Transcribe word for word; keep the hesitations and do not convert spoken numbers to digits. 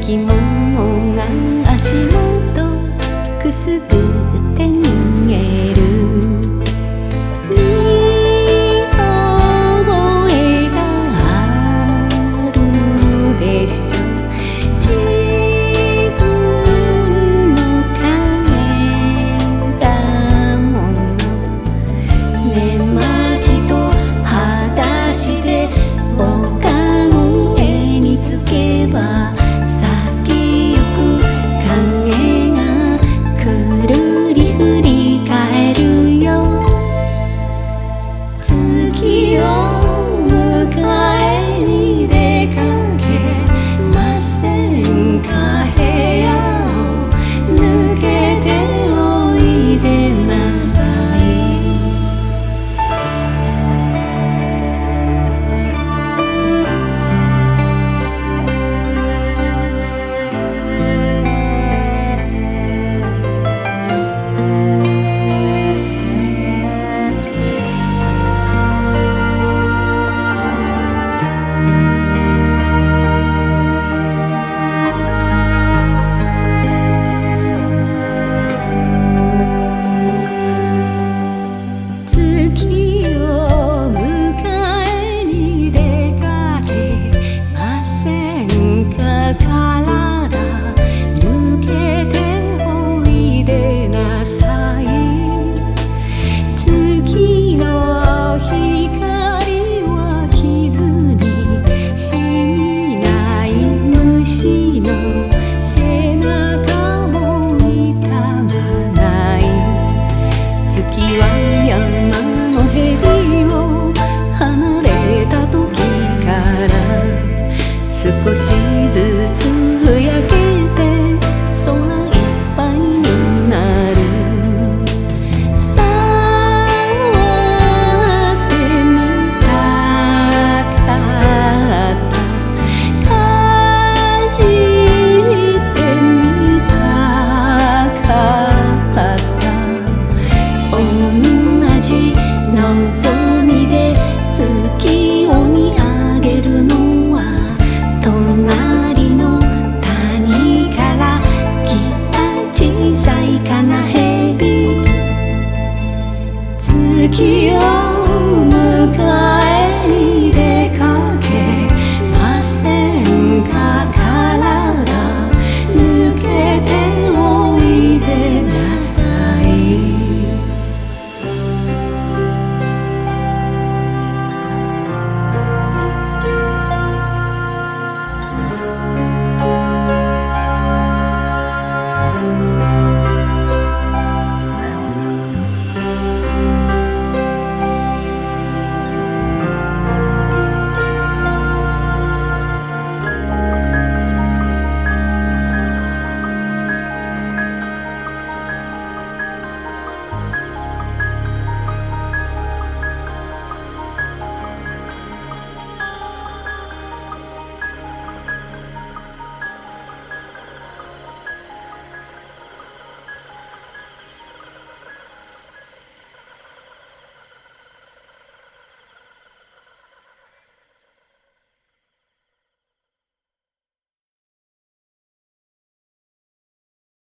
きものが足元くすぶって逃げる見覚えがあるでしょ自分の影だもの寝巻きと裸足で丘の上につけば先行く影がくるり振り返るよ月を迎えに出かけませんか部屋を抜けておいでなさい少しずつ焼けて空いっぱいになる触ってみたかったかじってみたかった同じ望みで月を見上げるの隣の谷から来た小さいカナヘビ月を